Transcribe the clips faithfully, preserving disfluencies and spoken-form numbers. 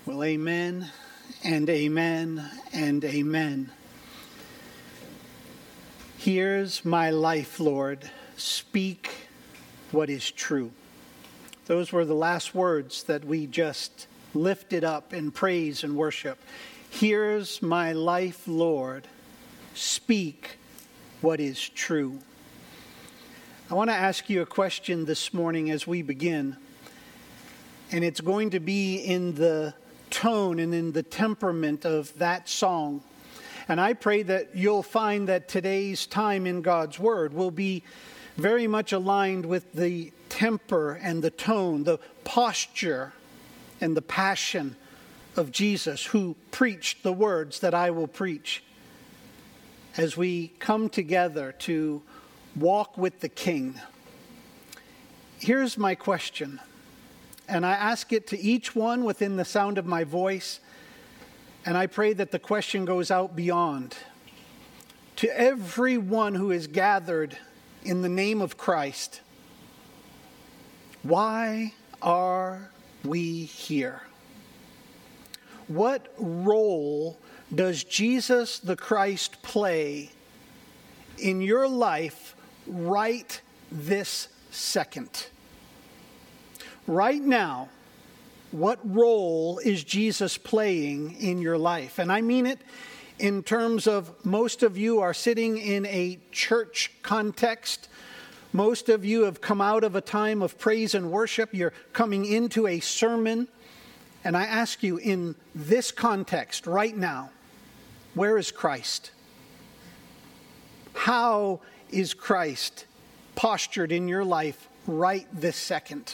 Well, amen and amen and amen. Here's my life, Lord. Speak what is true. Those were the last words that we just lifted up in praise and worship. Here's my life, Lord. Speak what is true. I want to ask you a question this morning as we begin. And it's going to be in the tone and in the temperament of that song. And I pray that you'll find that today's time in God's Word will be very much aligned with the temper and the tone, the posture and the passion of Jesus, who preached the words that I will preach. As we come together to walk with the King, here's my question. And I ask it to each one within the sound of my voice. And I pray that the question goes out beyond. To everyone who is gathered in the name of Christ, why are we here? What role does Jesus the Christ play in your life right this second? Right now, what role is Jesus playing in your life? And I mean it in terms of most of you are sitting in a church context. Most of you have come out of a time of praise and worship. You're coming into a sermon. And I ask you, in this context right now, where is Christ? How is Christ postured in your life right this second?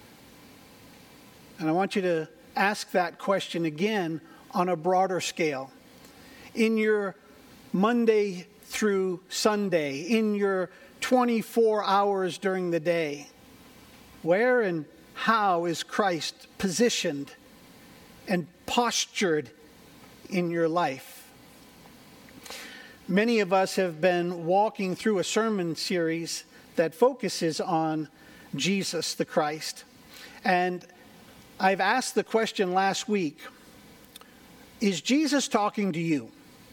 And I want you to ask that question again on a broader scale. In your Monday through Sunday, in your twenty-four hours during the day, where and how is Christ positioned and postured in your life? Many of us have been walking through a sermon series that focuses on Jesus the Christ. And I've asked the question last week, is Jesus talking to you?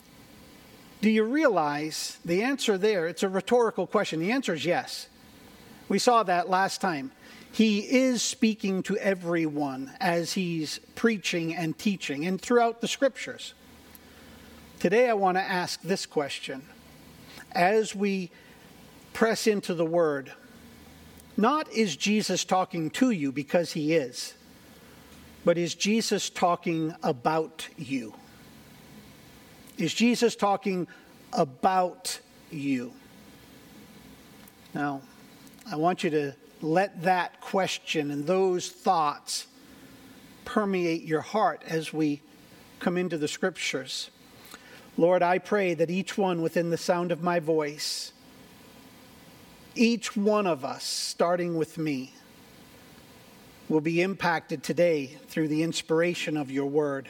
Do you realize the answer there? It's a rhetorical question. The answer is yes. We saw that last time. He is speaking to everyone as he's preaching and teaching and throughout the scriptures. Today I want to ask this question. As we press into the word, not is Jesus talking to you, because he is, but is Jesus talking about you? Is Jesus talking about you? Now, I want you to let that question and those thoughts permeate your heart as we come into the scriptures. Lord, I pray that each one within the sound of my voice, each one of us, starting with me, will be impacted today through the inspiration of your word.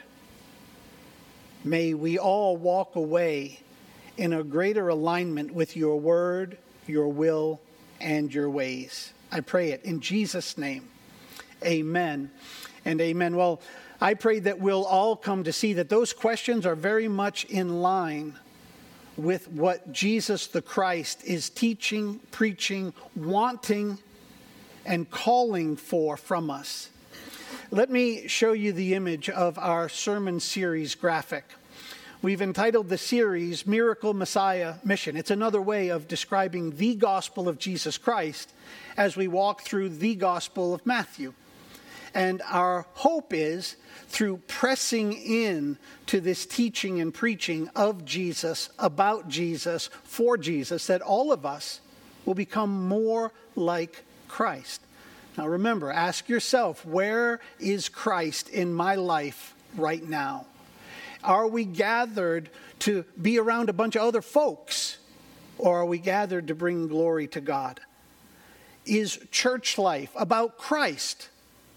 May we all walk away in a greater alignment with your word, your will, and your ways. I pray it in Jesus' name. Amen and amen. Well, I pray that we'll all come to see that those questions are very much in line with what Jesus the Christ is teaching, preaching, wanting, and calling for from us. Let me show you the image of our sermon series graphic. We've entitled the series Miracle Messiah Mission. It's another way of describing the gospel of Jesus Christ as we walk through the gospel of Matthew. And our hope is, through pressing in to this teaching and preaching of Jesus, about Jesus, for Jesus, that all of us will become more like Christ. Now remember, ask yourself, where is Christ in my life right now? Are we gathered to be around a bunch of other folks, or are we gathered to bring glory to God? Is church life about Christ,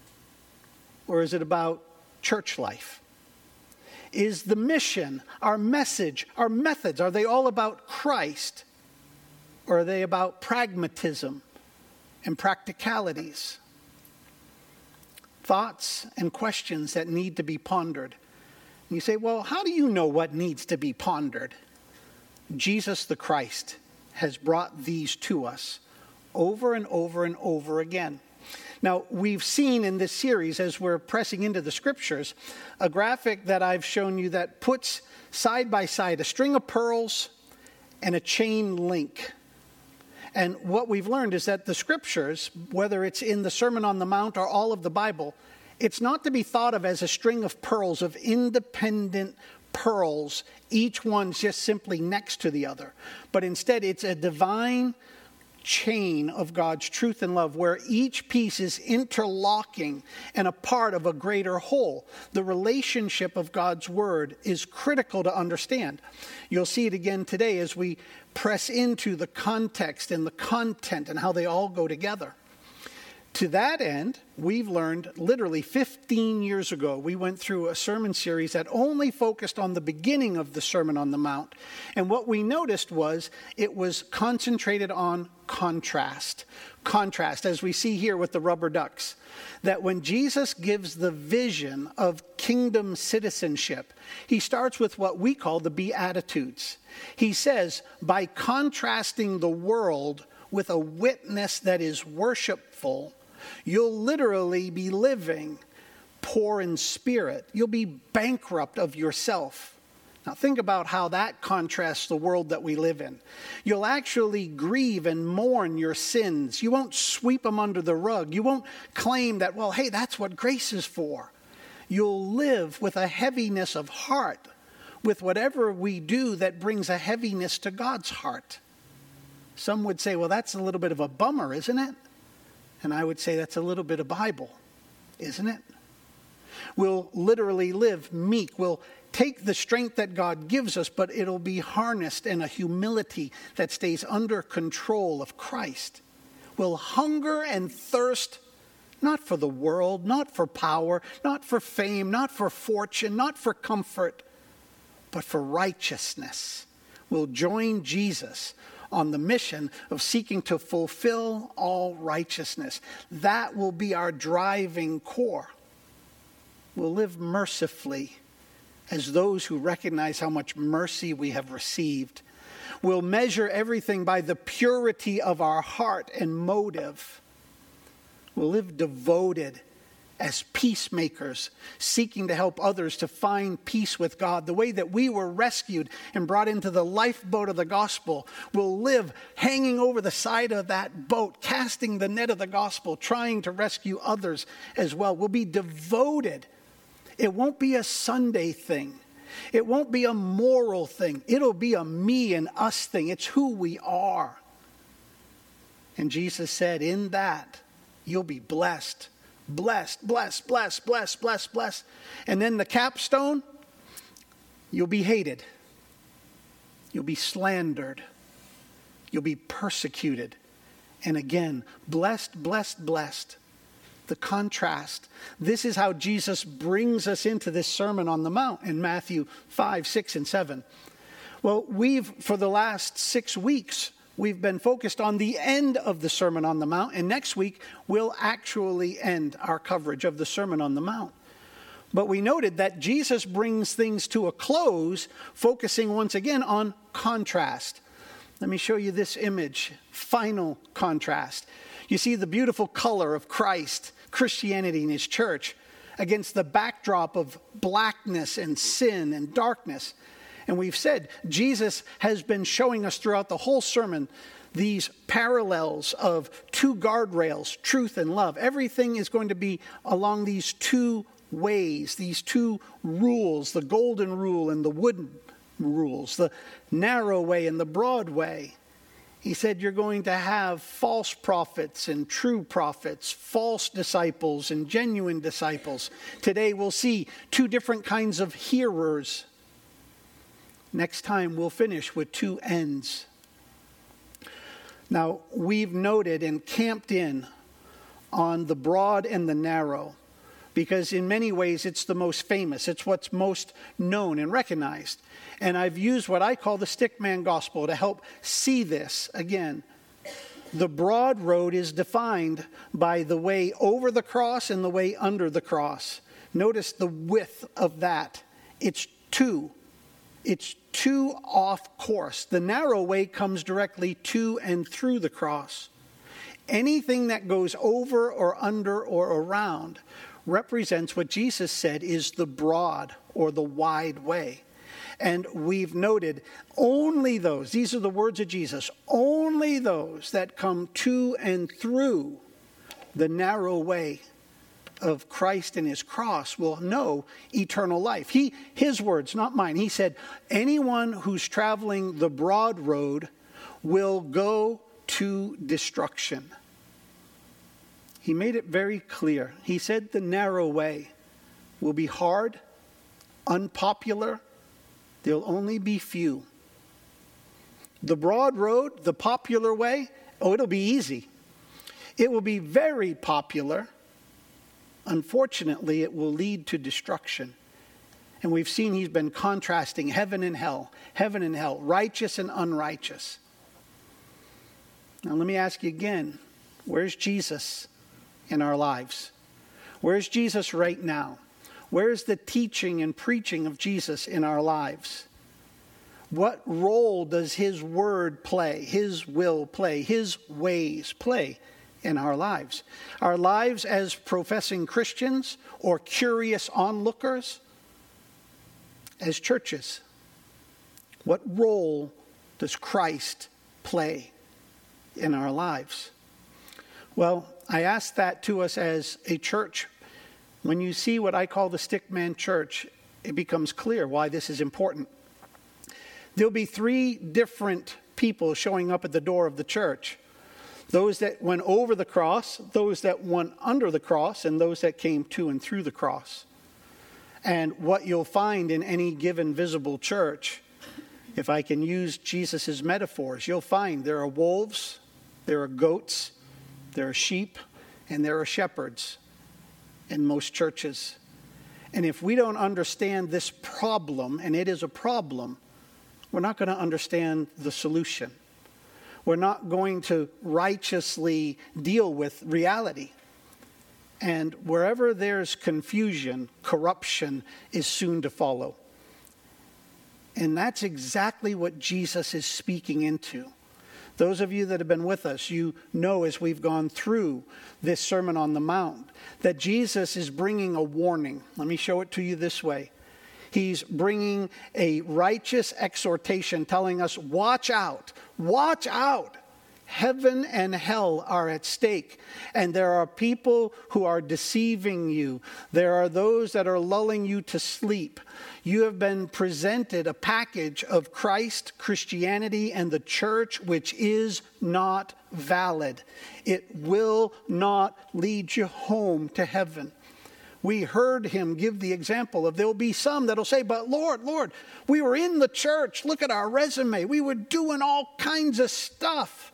or is it about church life? Is the mission, our message, our methods, are they all about Christ, or are they about pragmatism and practicalities? thoughts and questions that need to be pondered. And you say, well, how do you know what needs to be pondered? Jesus the Christ has brought these to us over and over and over again. Now, we've seen in this series, as we're pressing into the scriptures, a graphic that I've shown you that puts side by side a string of pearls and a chain link. And what we've learned is that the scriptures, whether it's in the Sermon on the Mount or all of the Bible, it's not to be thought of as a string of pearls, of independent pearls, each one just simply next to the other. But instead, it's a divine chain of God's truth and love where each piece is interlocking and a part of a greater whole. The relationship of God's word is critical to understand. You'll see it again today as we press into the context and the content and how they all go together. To that end, we've learned literally fifteen years ago, we went through a sermon series that only focused on the beginning of the Sermon on the Mount. And what we noticed was it was concentrated on contrast. Contrast, as we see here with the rubber ducks. That when Jesus gives the vision of kingdom citizenship, he starts with what we call the Beatitudes. He says, by contrasting the world with a witness that is worshipful, you'll literally be living poor in spirit. You'll be bankrupt of yourself. Now think about how that contrasts the world that we live in. You'll actually grieve and mourn your sins. You won't sweep them under the rug. You won't claim that, well, hey, that's what grace is for. You'll live with a heaviness of heart, with whatever we do that brings a heaviness to God's heart. Some would say, well, that's a little bit of a bummer, isn't it? And I would say that's a little bit of Bible, isn't it? We'll literally live meek. We'll take the strength that God gives us, but it'll be harnessed in a humility that stays under control of Christ. We'll hunger and thirst not for the world, not for power, not for fame, not for fortune, not for comfort, but for righteousness. We'll join Jesus on the mission of seeking to fulfill all righteousness. That will be our driving core. We'll live mercifully as those who recognize how much mercy we have received. We'll measure everything by the purity of our heart and motive. We'll live devoted as peacemakers, seeking to help others to find peace with God. The way that we were rescued and brought into the lifeboat of the gospel, we'll live hanging over the side of that boat, casting the net of the gospel, trying to rescue others as well. We'll be devoted. It won't be a Sunday thing. It won't be a moral thing. It'll be a me and us thing. It's who we are. And Jesus said, in that, you'll be blessed. Blessed, blessed, blessed, blessed, blessed, blessed. And then the capstone, you'll be hated. You'll be slandered. You'll be persecuted. And again, blessed, blessed, blessed. The contrast. This is how Jesus brings us into this Sermon on the Mount in Matthew five, six, and seven. Well, we've, for the last six weeks, we've been focused on the end of the Sermon on the Mount, and next week we'll actually end our coverage of the Sermon on the Mount. But we noted that Jesus brings things to a close, focusing once again on contrast. Let me show you this image, final contrast. You see the beautiful color of Christ, Christianity, and his church against the backdrop of blackness and sin and darkness. And we've said Jesus has been showing us throughout the whole sermon these parallels of two guardrails, truth and love. Everything is going to be along these two ways, these two rules, the golden rule and the wooden rules, the narrow way and the broad way. He said you're going to have false prophets and true prophets, false disciples and genuine disciples. Today we'll see two different kinds of hearers. Next time we'll finish with two ends. Now, we've noted and camped in on the broad and the narrow because in many ways it's the most famous. It's what's most known and recognized. And I've used what I call the stickman gospel to help see this again. the broad road is defined by the way over the cross and the way under the cross. Notice the width of that. It's two. It's two off course. The narrow way comes directly to and through the cross. Anything that goes over or under or around represents what Jesus said is the broad or the wide way. And we've noted only those, these are the words of Jesus, only those that come to and through the narrow way of Christ and his cross will know eternal life. He, his words, not mine. He said, anyone who's traveling the broad road will go to destruction. He made it very clear. He said the narrow way will be hard, unpopular. There'll only be few. The broad road, the popular way, oh, it'll be easy. It will be very popular. Unfortunately, it will lead to destruction. And we've seen he's been contrasting heaven and hell, heaven and hell, righteous and unrighteous. Now let me ask you again, where's Jesus in our lives? Where's Jesus right now? Where's the teaching and preaching of Jesus in our lives? What role does his word play, his will play, his ways play in our lives? Our lives as professing Christians or curious onlookers? As churches, what role does Christ play in our lives? Well, I ask that to us as a church. When you see what I call the Stickman Church, it becomes clear why this is important. There'll be three different people showing up at the door of the church. Those that went over the cross, those that went under the cross, and those that came to and through the cross. And what you'll find in any given visible church, if I can use Jesus' metaphors, you'll find there are wolves, there are goats, there are sheep, and there are shepherds in most churches. And if we don't understand this problem, and it is a problem, we're not going to understand the solution. We're not going to righteously deal with reality. And wherever there's confusion, corruption is soon to follow. And that's exactly what Jesus is speaking into. Those of you that have been with us, you know as we've gone through this Sermon on the Mount, that Jesus is bringing a warning. Let me show it to you this way. He's bringing a righteous exhortation telling us, watch out, watch out. Heaven and hell are at stake, and there are people who are deceiving you. There are those that are lulling you to sleep. You have been presented a package of Christ, Christianity, and the church which is not valid. It will not lead you home to heaven. We heard him give the example of there'll be some that'll say, but Lord, Lord, we were in the church. Look at our resume. We were doing all kinds of stuff.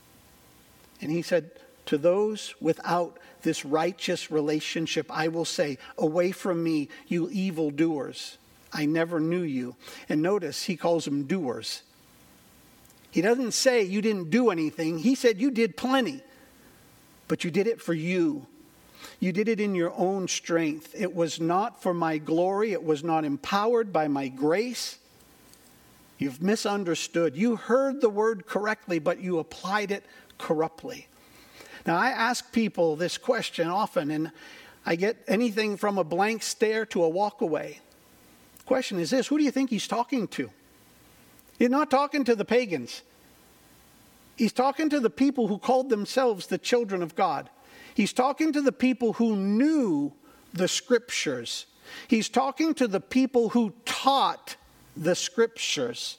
And he said, to those without this righteous relationship, I will say, away from me, you evildoers. I never knew you. And notice he calls them doers. He doesn't say you didn't do anything. He said you did plenty, but you did it for you. You did it in your own strength. It was not for my glory. It was not empowered by my grace. You've misunderstood. You heard the word correctly, but you applied it corruptly. Now, I ask people this question often, and I get anything from a blank stare to a walk away. The question is this: who do you think he's talking to? He's not talking to the pagans. He's talking to the people who called themselves the children of God. He's talking to the people who knew the scriptures. He's talking to the people who taught the scriptures.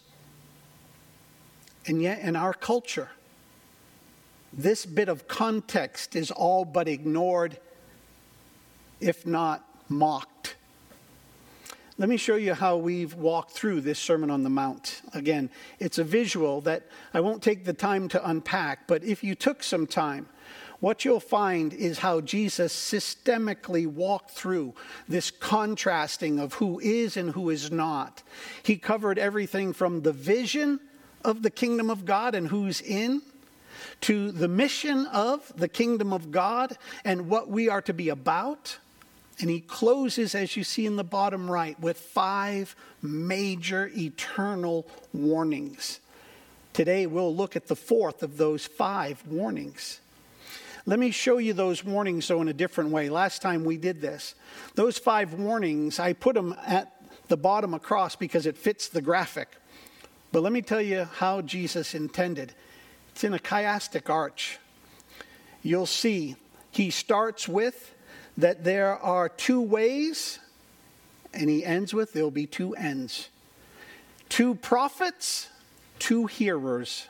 And yet in our culture, this bit of context is all but ignored, if not mocked. Let me show you how we've walked through this Sermon on the Mount. Again, it's a visual that I won't take the time to unpack, but if you took some time, what you'll find is how Jesus systemically walked through this contrasting of who is and who is not. He covered everything from the vision of the kingdom of God and who's in, to the mission of the kingdom of God and what we are to be about. And he closes, as you see in the bottom right, with five major eternal warnings. Today we'll look at the fourth of those five warnings. Let me show you those warnings, though, in a different way. Last time we did this. Those five warnings, I put them at the bottom across because it fits the graphic. But let me tell you how Jesus intended. It's in a chiastic arch. You'll see he starts with that there are two ways, and he ends with there'll be two ends. Two prophets, two hearers.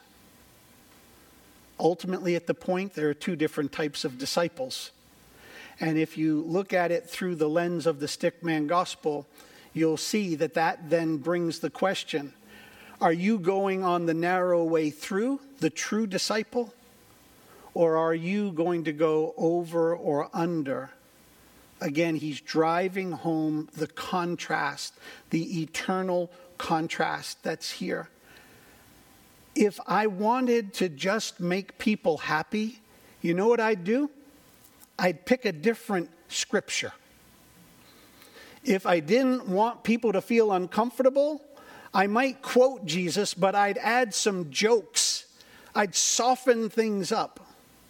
Ultimately, at the point, there are two different types of disciples. And if you look at it through the lens of the Stickman Gospel, you'll see that that then brings the question, are you going on the narrow way through, the true disciple? Or are you going to go over or under? Again, he's driving home the contrast, the eternal contrast that's here. If I wanted to just make people happy, you know what I'd do? I'd pick a different scripture. If I didn't want people to feel uncomfortable, I might quote Jesus, but I'd add some jokes. I'd soften things up.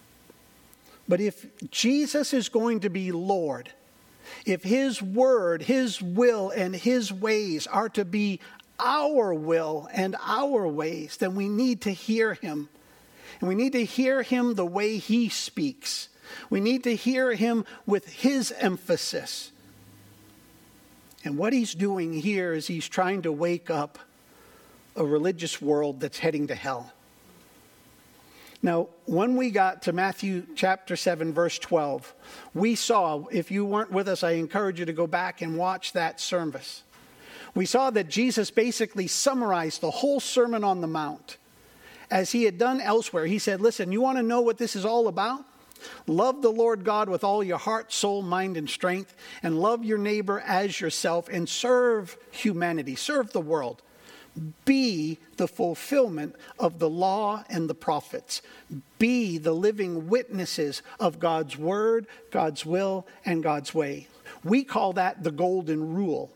But if Jesus is going to be Lord, if his word, his will, and his ways are to be our will and our ways, then we need to hear him. And we need to hear him the way he speaks. We need to hear him with his emphasis. And what he's doing here is he's trying to wake up a religious world that's heading to hell. Now, when we got to Matthew chapter seven, verse twelve, we saw, if you weren't with us, I encourage you to go back and watch that service. We saw that Jesus basically summarized the whole Sermon on the Mount. As he had done elsewhere, he said, listen, you want to know what this is all about? Love the Lord God with all your heart, soul, mind, and strength, and love your neighbor as yourself, and serve humanity, serve the world. Be the fulfillment of the law and the prophets. Be the living witnesses of God's word, God's will, and God's way. We call that the golden rule.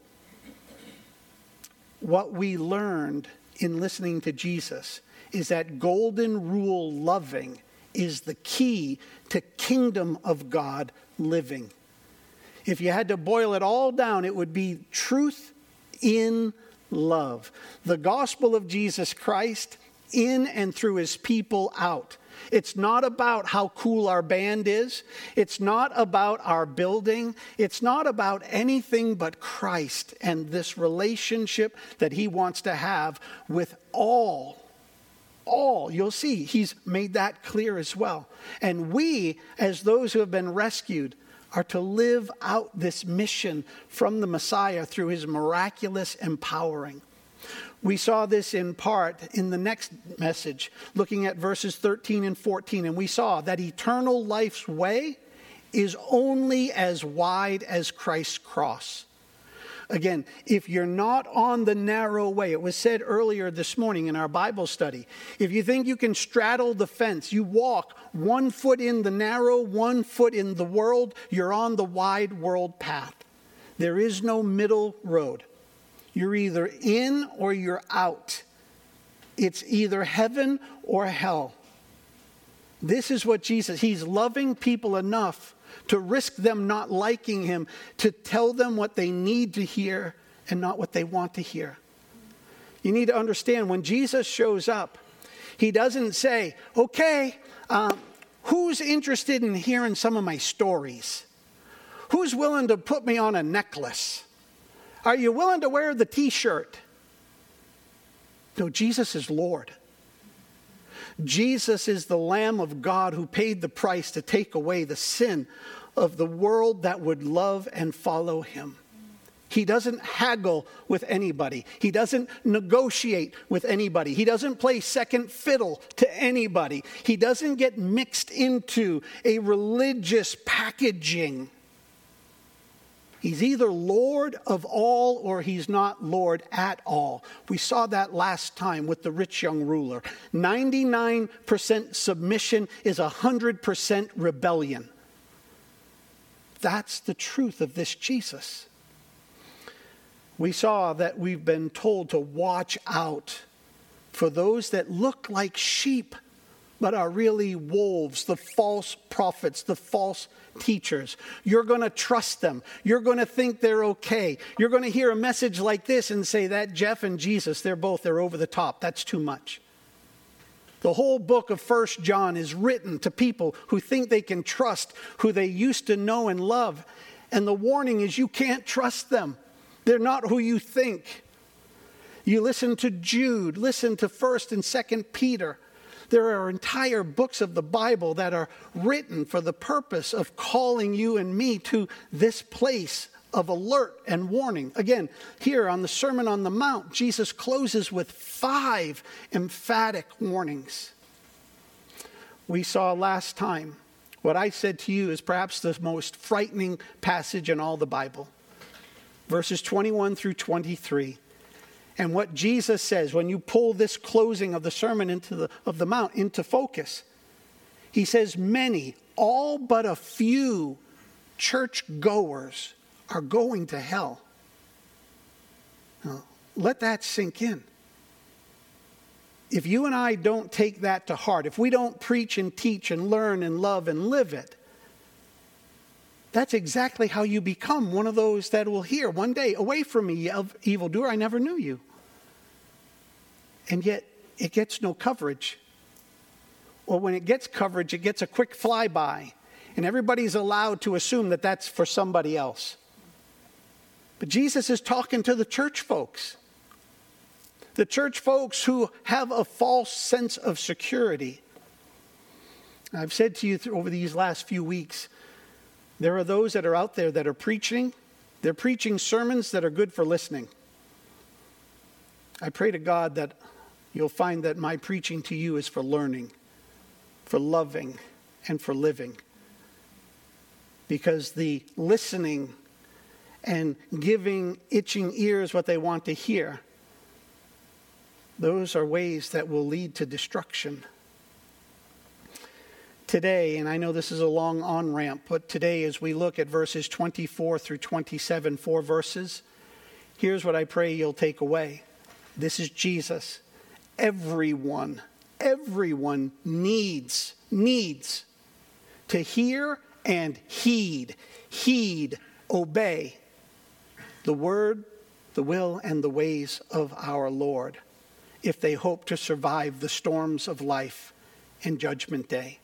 What we learned in listening to Jesus is that golden rule loving is the key to kingdom of God living. If you had to boil it all down, it would be truth in love. The gospel of Jesus Christ in and through his people out. It's not about how cool our band is. It's not about our building. It's not about anything but Christ and this relationship that he wants to have with all. All. You'll see he's made that clear as well. And we, as those who have been rescued, are to live out this mission from the Messiah through his miraculous empowering. We saw this in part in the next message, looking at verses thirteen and fourteen, and we saw that eternal life's way is only as wide as Christ's cross. Again, if you're not on the narrow way, it was said earlier this morning in our Bible study, if you think you can straddle the fence, you walk one foot in the narrow, one foot in the world, you're on the wide world path. There is no middle road. You're either in or you're out. It's either heaven or hell. This is what Jesus, he's loving people enough to risk them not liking him, to tell them what they need to hear and not what they want to hear. You need to understand, when Jesus shows up, he doesn't say, okay, um, who's interested in hearing some of my stories? Who's willing to put me on a necklace? Are you willing to wear the t-shirt? No, Jesus is Lord. Jesus is the Lamb of God who paid the price to take away the sin of the world that would love and follow him. He doesn't haggle with anybody. He doesn't negotiate with anybody. He doesn't play second fiddle to anybody. He doesn't get mixed into a religious packaging. He's either Lord of all or he's not Lord at all. We saw that last time with the rich young ruler. ninety-nine percent submission is one hundred percent rebellion. That's the truth of this Jesus. We saw that we've been told to watch out for those that look like sheep but are really wolves, the false prophets, the false teachers. You're going to trust them. You're going to think they're okay. You're going to hear a message like this and say, that Jeff and Jesus, they're both, they're over the top. That's too much. The whole book of First John is written to people who think they can trust, who they used to know and love. And the warning is you can't trust them. They're not who you think. You listen to Jude, listen to First and Second Peter. There are entire books of the Bible that are written for the purpose of calling you and me to this place of alert and warning. Again, here on the Sermon on the Mount, Jesus closes with five emphatic warnings. We saw last time what I said to you is perhaps the most frightening passage in all the Bible. Verses twenty-one through twenty-three. And what Jesus says, when you pull this closing of the Sermon into the, of the Mount into focus, he says, many, all but a few church goers are going to hell. Now, let that sink in. If you and I don't take that to heart, if we don't preach and teach and learn and love and live it, that's exactly how you become one of those that will hear one day, away from me, evildoer, I never knew you. And yet, it gets no coverage. Or when it gets coverage, it gets a quick flyby. And everybody's allowed to assume that that's for somebody else. But Jesus is talking to the church folks. The church folks who have a false sense of security. I've said to you over these last few weeks, there are those that are out there that are preaching. They're preaching sermons that are good for listening. I pray to God that you'll find that my preaching to you is for learning, for loving, and for living. Because the listening and giving itching ears what they want to hear, those are ways that will lead to destruction. Today, and I know this is a long on-ramp, but today as we look at verses twenty-four through twenty-seven, four verses, here's what I pray you'll take away. This is Jesus. Everyone, everyone needs, needs to hear and heed, heed, obey the word, the will, and the ways of our Lord if they hope to survive the storms of life and judgment day.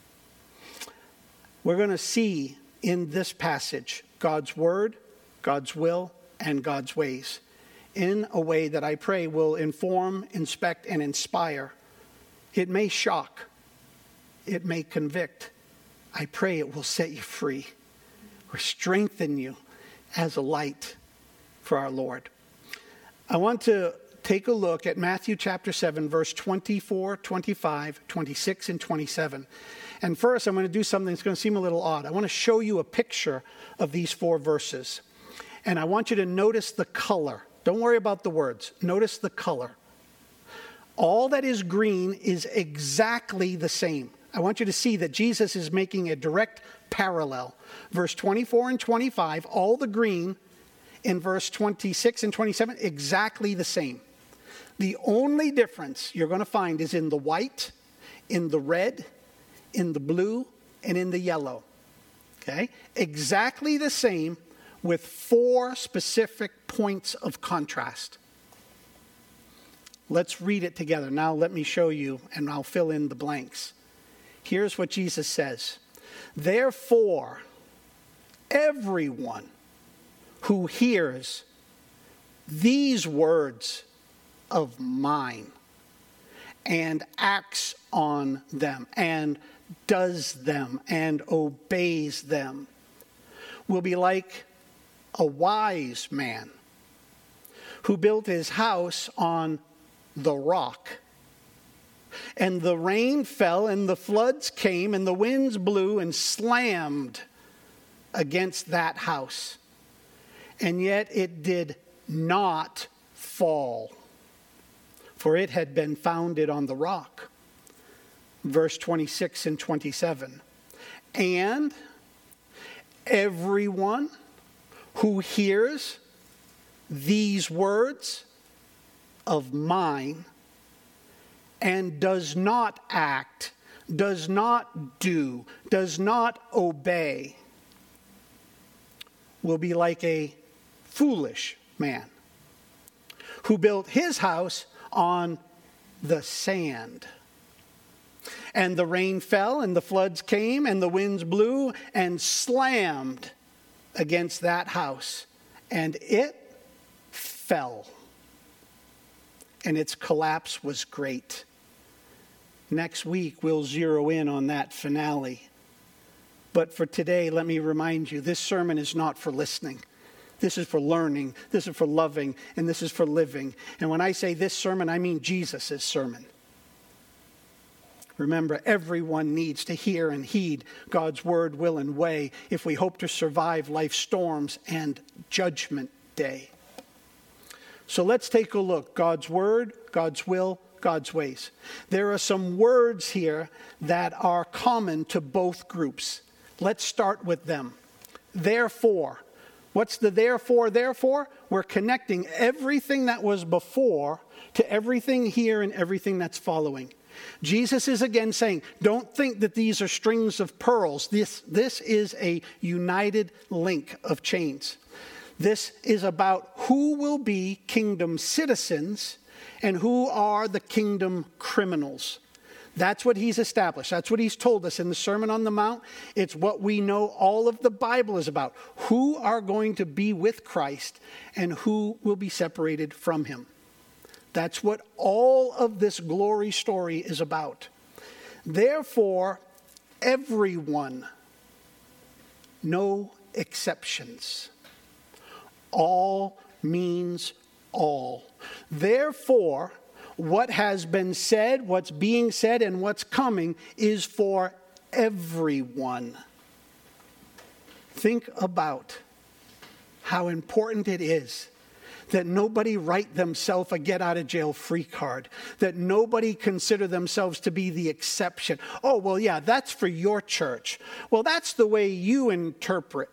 We're going to see in this passage God's word, God's will, and God's ways in a way that I pray will inform, inspect, and inspire. It may shock. It may convict. I pray it will set you free or strengthen you as a light for our Lord. I want to take a look at Matthew chapter seven, verse twenty-four, twenty-five, twenty-six, and twenty-seven. And first, I'm going to do something that's going to seem a little odd. I want to show you a picture of these four verses. And I want you to notice the color. Don't worry about the words. Notice the color. All that is green is exactly the same. I want you to see that Jesus is making a direct parallel. Verse twenty-four and twenty-five, all the green. In verse twenty-six and twenty-seven, exactly the same. The only difference you're going to find is in the white, in the red, in the blue, and in the yellow. Okay? Exactly the same with four specific points of contrast. Let's read it together. Now let me show you, and I'll fill in the blanks. Here's what Jesus says. Therefore, everyone who hears these words of mine and acts on them and does them and obeys them will be like a wise man who built his house on the rock. And the rain fell and the floods came and the winds blew and slammed against that house. and yet it did not fall, for it had been founded on the rock. Verse twenty-six and twenty-seven. And everyone who hears these words of mine and does not act, does not do, does not obey, will be like a foolish man who built his house on the sand. And the rain fell, and the floods came, and the winds blew and slammed against that house, and it fell. And its collapse was great. Next week, we'll zero in on that finale. But for today, let me remind you, this sermon is not for listening. This is for learning, this is for loving, and this is for living. And when I say this sermon, I mean Jesus' sermon. Remember, everyone needs to hear and heed God's word, will, and way if we hope to survive life's storms and judgment day. So let's take a look. God's word, God's will, God's ways. There are some words here that are common to both groups. Let's start with them. Therefore. What's the therefore, therefore? We're connecting everything that was before to everything here and everything that's following. Jesus is again saying, don't think that these are strings of pearls. This, this is a united link of chains. This is about who will be kingdom citizens and who are the kingdom criminals. That's what he's established. That's what he's told us in the Sermon on the Mount. It's what we know all of the Bible is about. Who are going to be with Christ and who will be separated from him. That's what all of this glory story is about. Therefore, everyone, no exceptions. All means all. Therefore, what has been said, what's being said, and what's coming is for everyone. Think about how important it is that nobody write themselves a get-out-of-jail-free card, that nobody consider themselves to be the exception. Oh, well, yeah, that's for your church. Well, that's the way you interpret.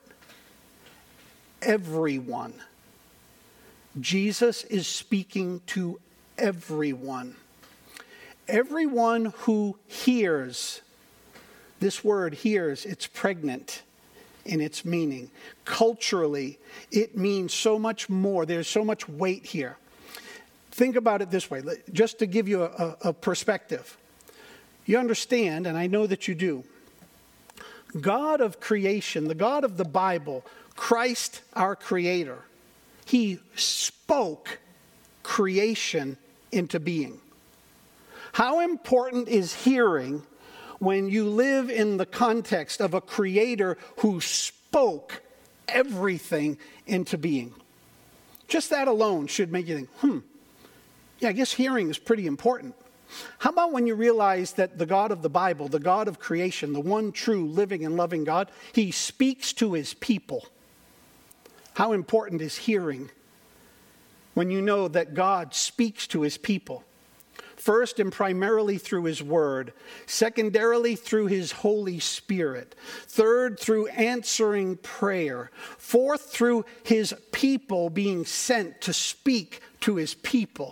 Everyone. Jesus is speaking to everyone. Everyone who hears. This word hears, it's pregnant in its meaning. Culturally, it means so much more. There's so much weight here. Think about it this way, just to give you a, a perspective. You understand, and I know that you do, God of creation, the God of the Bible, Christ our Creator, he spoke creation into being. How important is hearing when you live in the context of a creator who spoke everything into being? Just that alone should make you think, hmm, yeah, I guess hearing is pretty important. How about when you realize that the God of the Bible, the God of creation, the one true living and loving God, he speaks to his people? How important is hearing when you know that God speaks to his people? First and primarily through his word. Secondarily through his Holy Spirit. Third, through answering prayer. Fourth, through his people being sent to speak to his people.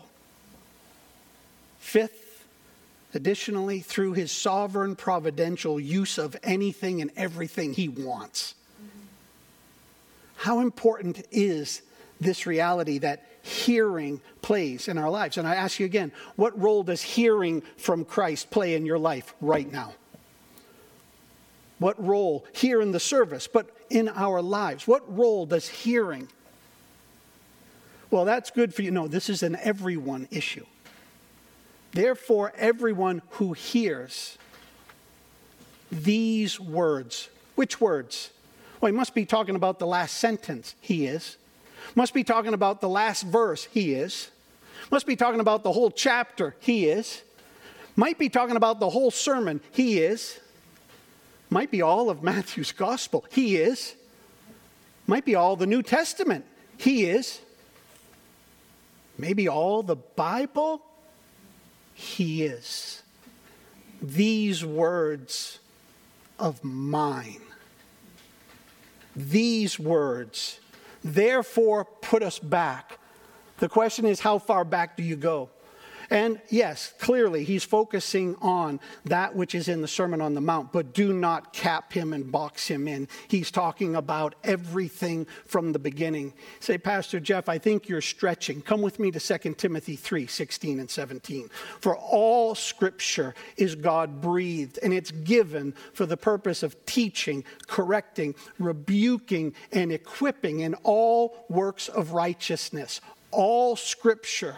Fifth, additionally, through his sovereign providential use of anything and everything he wants. How important is this reality that hearing plays in our lives? And I ask you again, what role does hearing from Christ play in your life right now? What role here in the service, but in our lives? What role does hearing? Well, that's good for you. No, this is an everyone issue. Therefore, everyone who hears these words, which words? Well, he must be talking about the last sentence. He is. Must be talking about the last verse. He is. Must be talking about the whole chapter. He is. Might be talking about the whole sermon. He is. Might be all of Matthew's gospel. He is. Might be all the New Testament. He is. Maybe all the Bible? He is. These words of mine. These words, therefore, put us back. The question is, how far back do you go? And yes, clearly, he's focusing on that which is in the Sermon on the Mount, but do not cap him and box him in. He's talking about everything from the beginning. Say, Pastor Jeff, I think you're stretching. Come with me to Second Timothy three, sixteen and seventeen. For all Scripture is God-breathed, and it's given for the purpose of teaching, correcting, rebuking, and equipping in all works of righteousness. All Scripture.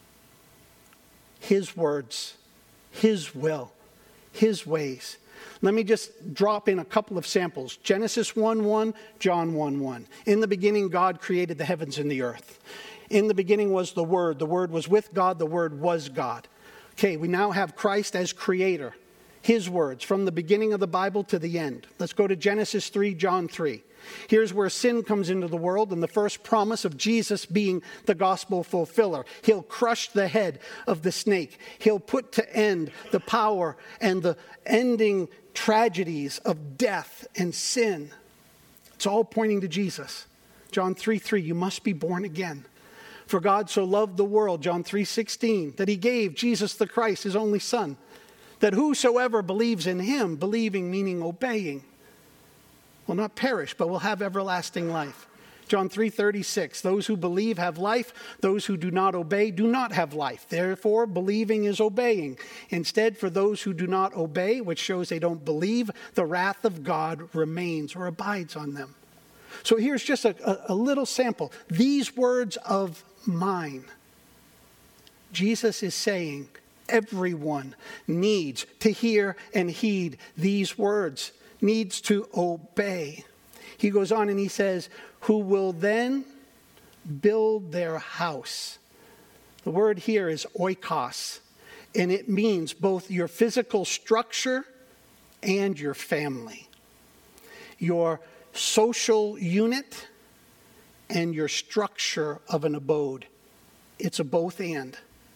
His words, His will, His ways. Let me just drop in a couple of samples. Genesis one one, John one one. In the beginning, God created the heavens and the earth. In the beginning was the Word. The Word was with God. The Word was God. Okay, we now have Christ as creator. His words from the beginning of the Bible to the end. Let's go to Genesis three, John three. Here's where sin comes into the world and the first promise of Jesus being the gospel fulfiller. He'll crush the head of the snake. He'll put to end the power and the ending tragedies of death and sin. It's all pointing to Jesus. John three three, you must be born again. For God so loved the world, John three sixteen, that he gave Jesus the Christ, his only son, that whosoever believes in him, believing meaning obeying, will not perish, but will have everlasting life. John three thirty-six, those who believe have life, those who do not obey do not have life. Therefore, believing is obeying. Instead, for those who do not obey, which shows they don't believe, the wrath of God remains or abides on them. So here's just a, a, a little sample. These words of mine, Jesus is saying everyone needs to hear and heed these words. Needs to obey. He goes on and he says, who will then build their house. The word here is oikos, and it means both your physical structure and your family. Your social unit and your structure of an abode. It's a both and.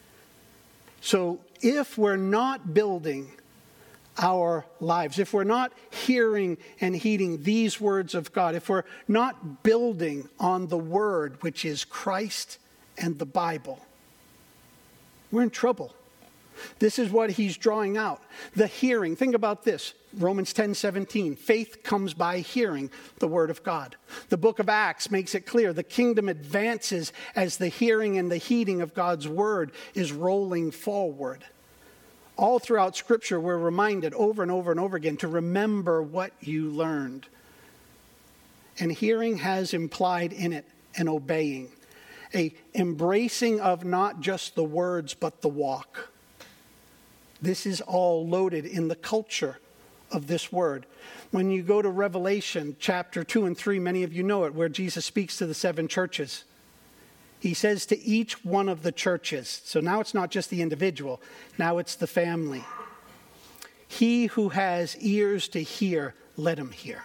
So if we're not building our lives, if we're not hearing and heeding these words of God, if we're not building on the Word, which is Christ and the Bible, we're in trouble. This is what he's drawing out. The hearing. Think about this. Romans ten seventeen. Faith comes by hearing the Word of God. The book of Acts makes it clear the kingdom advances as the hearing and the heeding of God's Word is rolling forward. All throughout Scripture, we're reminded over and over and over again to remember what you learned. And hearing has implied in it an obeying, a embracing of not just the words, but the walk. This is all loaded in the culture of this word. When you go to Revelation chapter two and three, many of you know it, where Jesus speaks to the seven churches. He says to each one of the churches, so now it's not just the individual, now it's the family. He who has ears to hear, let him hear.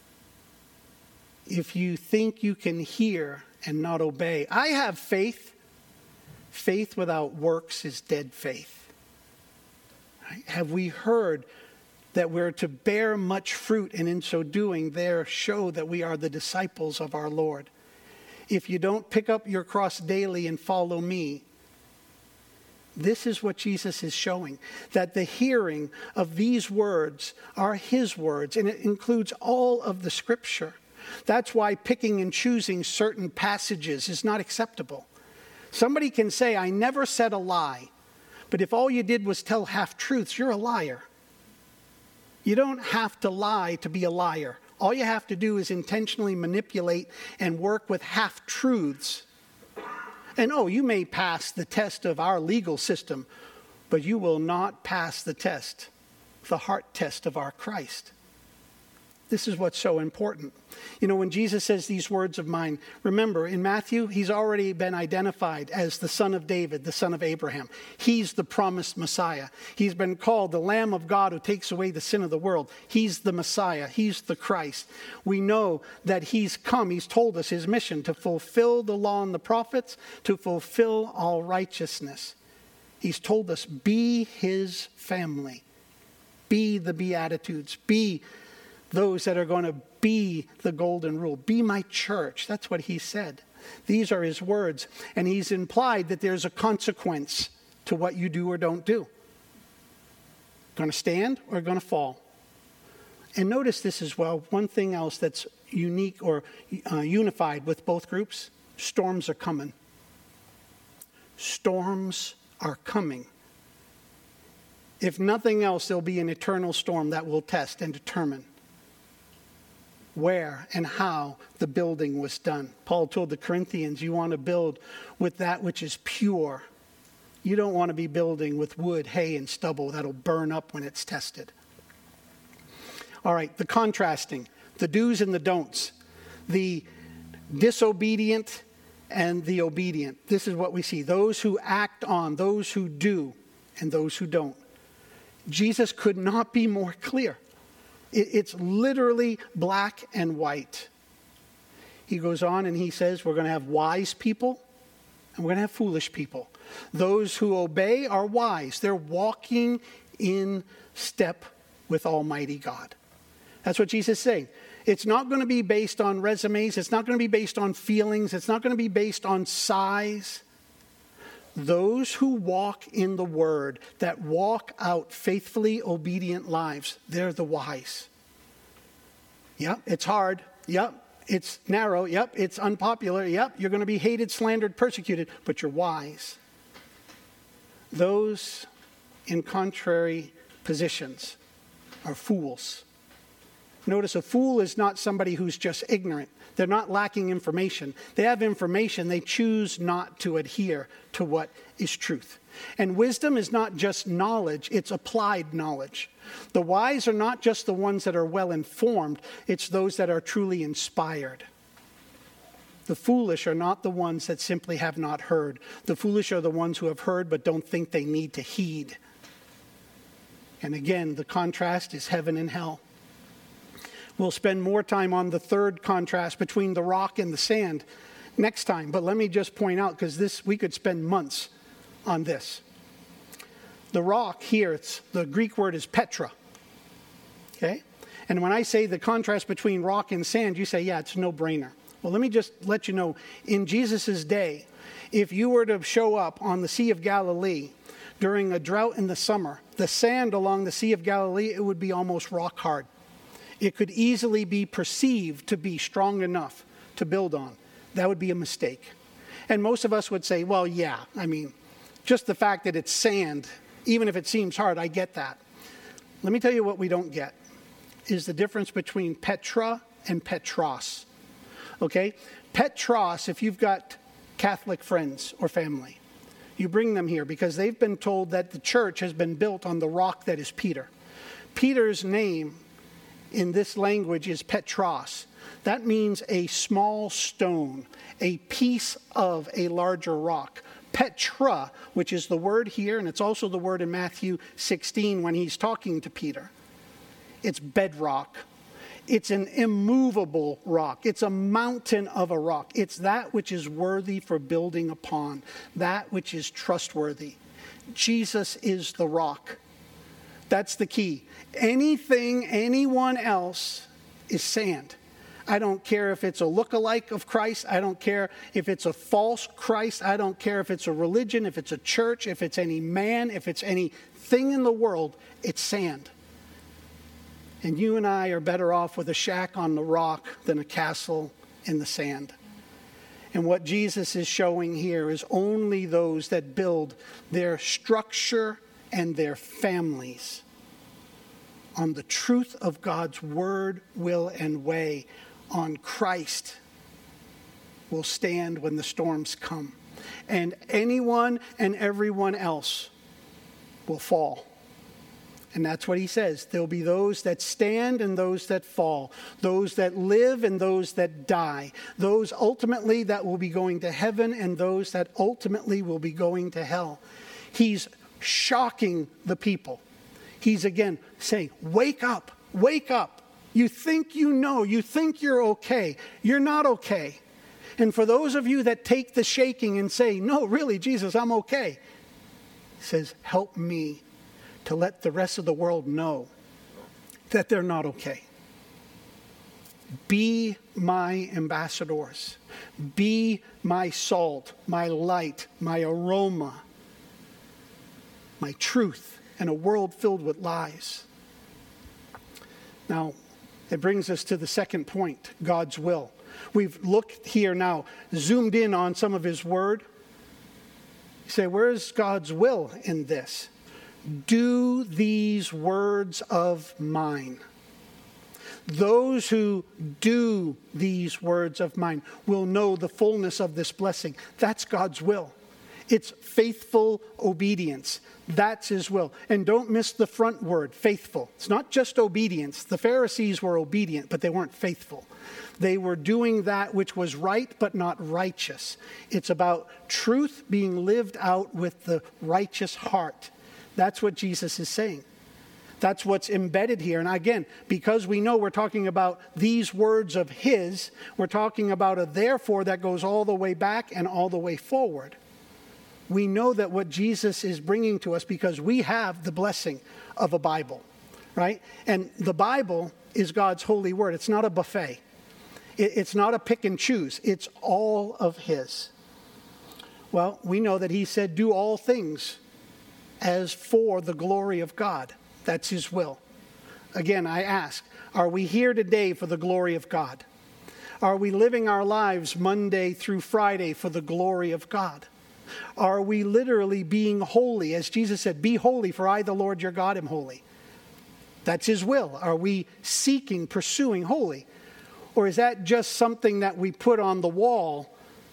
If you think you can hear and not obey, I have faith. Faith without works is dead faith. Right? Have we heard that we're to bear much fruit, and in so doing, there show that we are the disciples of our Lord? If you don't pick up your cross daily and follow me, this is what Jesus is showing, that the hearing of these words are his words, and it includes all of the Scripture. That's why picking and choosing certain passages is not acceptable. Somebody can say, I never said a lie, but if all you did was tell half-truths, you're a liar. You don't have to lie to be a liar. All you have to do is intentionally manipulate and work with half-truths. And oh, you may pass the test of our legal system, but you will not pass the test, the heart test of our Christ. This is what's so important. You know, when Jesus says these words of mine, remember, in Matthew, he's already been identified as the son of David, the son of Abraham. He's the promised Messiah. He's been called the Lamb of God who takes away the sin of the world. He's the Messiah. He's the Christ. We know that he's come. He's told us his mission to fulfill the law and the prophets, to fulfill all righteousness. He's told us, be his family. Be the Beatitudes. Be those that are going to be the golden rule. Be my church. That's what he said. These are his words. And he's implied that there's a consequence to what you do or don't do. Going to stand or going to fall. And notice this as well. One thing else that's unique or uh, unified with both groups. Storms are coming. Storms are coming. If nothing else, there'll be an eternal storm that will test and determine where and how the building was done. Paul told the Corinthians, you want to build with that which is pure. You don't want to be building with wood, hay, and stubble that'll burn up when it's tested. All right, the contrasting, the do's and the don'ts, the disobedient and the obedient. This is what we see. Those who act on, those who do, and those who don't. Jesus could not be more clear. It's literally black and white. He goes on and he says we're going to have wise people and we're going to have foolish people. Those who obey are wise. They're walking in step with Almighty God. That's what Jesus is saying. It's not going to be based on resumes. It's not going to be based on feelings. It's not going to be based on size. Those who walk in the word, that walk out faithfully obedient lives, they're the wise. Yep, it's hard. Yep, it's narrow. Yep, it's unpopular. Yep, you're going to be hated, slandered, persecuted, but you're wise. Those in contrary positions are fools. Notice a fool is not somebody who's just ignorant. They're not lacking information. They have information. They choose not to adhere to what is truth. And wisdom is not just knowledge. It's applied knowledge. The wise are not just the ones that are well informed. It's those that are truly inspired. The foolish are not the ones that simply have not heard. The foolish are the ones who have heard but don't think they need to heed. And again, the contrast is heaven and hell. We'll spend more time on the third contrast between the rock and the sand next time. But let me just point out, because this we could spend months on this. The rock here, it's, the Greek word is Petra. Okay? And when I say the contrast between rock and sand, you say, yeah, it's a no-brainer. Well, let me just let you know, in Jesus' day, if you were to show up on the Sea of Galilee during a drought in the summer, the sand along the Sea of Galilee, it would be almost rock hard. It could easily be perceived to be strong enough to build on. That would be a mistake. And most of us would say, well, yeah, I mean, just the fact that it's sand, even if it seems hard, I get that. Let me tell you what we don't get, is the difference between Petra and Petros. Okay? Petros, if you've got Catholic friends or family, you bring them here because they've been told that the church has been built on the rock that is Peter. Peter's name in this language is Petros. That means a small stone, a piece of a larger rock. Petra, which is the word here, and it's also the word in Matthew sixteen when he's talking to Peter. It's bedrock. It's an immovable rock. It's a mountain of a rock. It's that which is worthy for building upon, that which is trustworthy. Jesus is the rock. That's the key. Anything, anyone else is sand. I don't care if it's a look-alike of Christ. I don't care if it's a false Christ. I don't care if it's a religion, if it's a church, if it's any man, if it's anything in the world. It's sand. And you and I are better off with a shack on the rock than a castle in the sand. And what Jesus is showing here is only those that build their structure and their families on the truth of God's word, will, and way, on Christ, will stand when the storms come. And anyone and everyone else will fall And that's what he says. There'll be those that stand and those that fall, those that live and those that die, those ultimately that will be going to heaven and those that ultimately will be going to hell. He's shocking the people. He's again saying, wake up, wake up. You think you know, you think you're okay. You're not okay. And for those of you that take the shaking and say, no, really, Jesus, I'm okay. He says, help me to let the rest of the world know that they're not okay. Be my ambassadors. Be my salt, my light, my aroma, my truth in a world filled with lies. Now, it brings us to the second point, God's will. We've looked here now, zoomed in on some of his word. You say, where's God's will in this? Do these words of mine. Those who do these words of mine will know the fullness of this blessing. That's God's will. It's faithful obedience. That's his will. And don't miss the front word, faithful. It's not just obedience. The Pharisees were obedient, but they weren't faithful. They were doing that which was right, but not righteous. It's about truth being lived out with the righteous heart. That's what Jesus is saying. That's what's embedded here. And again, because we know we're talking about these words of his, we're talking about a therefore that goes all the way back and all the way forward. We know that what Jesus is bringing to us because we have the blessing of a Bible, right? And the Bible is God's holy word. It's not a buffet. It's not a pick and choose. It's all of his. Well, we know that he said, do all things as for the glory of God. That's his will. Again, I ask, are we here today for the glory of God? Are we living our lives Monday through Friday for the glory of God? Are we literally being holy? As Jesus said, be holy, for I, the Lord your God, am holy. That's his will. Are we seeking, pursuing holy? Or is that just something that we put on the wall?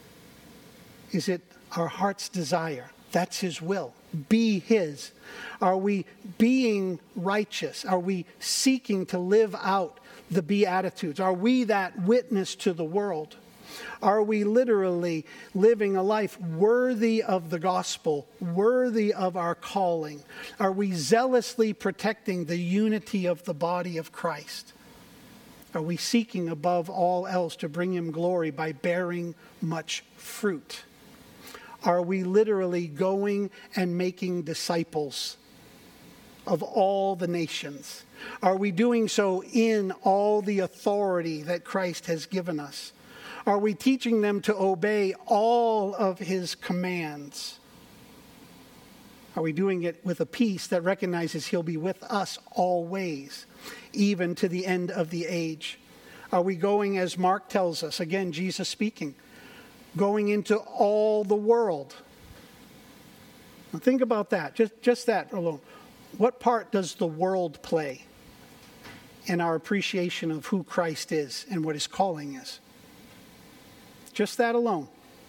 Is it our heart's desire? That's his will. Be his. Are we being righteous? Are we seeking to live out the Beatitudes? Are we that witness to the world? Are we literally living a life worthy of the gospel, worthy of our calling? Are we zealously protecting the unity of the body of Christ? Are we seeking above all else to bring him glory by bearing much fruit? Are we literally going and making disciples of all the nations? Are we doing so in all the authority that Christ has given us? Are we teaching them to obey all of his commands? Are we doing it with a peace that recognizes he'll be with us always, even to the end of the age? Are we going, as Mark tells us, again, Jesus speaking, going into all the world? Now think about that, just, just that alone. What part does the world play in our appreciation of who Christ is and what his calling is? Just that alone.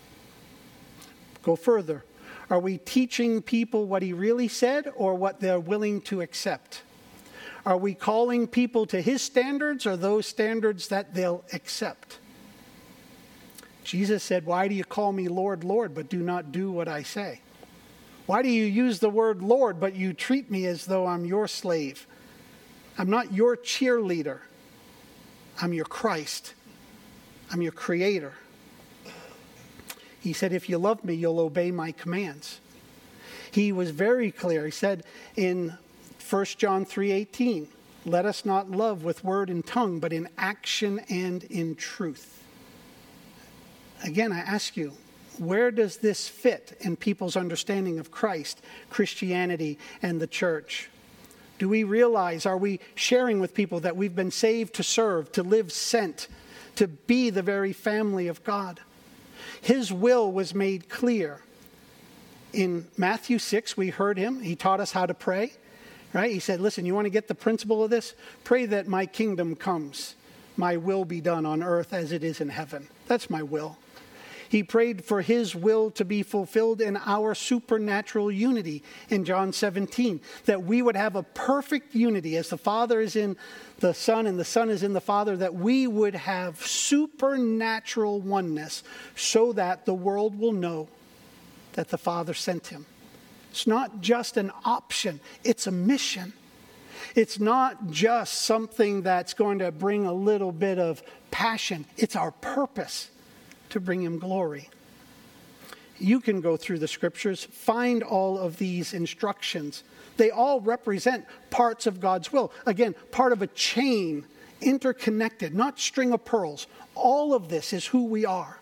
Go further. Are we teaching people what he really said or what they're willing to accept? Are we calling people to his standards or those standards that they'll accept? Jesus said, why do you call me Lord, Lord, but do not do what I say? Why do you use the word Lord, but you treat me as though I'm your slave? I'm not your cheerleader. I'm your Christ. I'm your creator. He said, if you love me, you'll obey my commands. He was very clear. He said in First John three eighteen, let us not love with word and tongue, but in action and in truth. Again, I ask you, where does this fit in people's understanding of Christ, Christianity, and the church? Do we realize, are we sharing with people that we've been saved to serve, to live sent, to be the very family of God? His will was made clear. In Matthew six, we heard him. He taught us how to pray, right? He said, listen, you want to get the principle of this? Pray that my kingdom comes. My will be done on earth as it is in heaven. That's my will. He prayed for his will to be fulfilled in our supernatural unity in John seventeen, that we would have a perfect unity as the Father is in the Son and the Son is in the Father, that we would have supernatural oneness so that the world will know that the Father sent him. It's not just an option, it's a mission. It's not just something that's going to bring a little bit of passion. It's our purpose to bring him glory. You can go through the scriptures, find all of these instructions. They all represent parts of God's will. Again, part of a chain, interconnected, not string of pearls. All of this is who we are.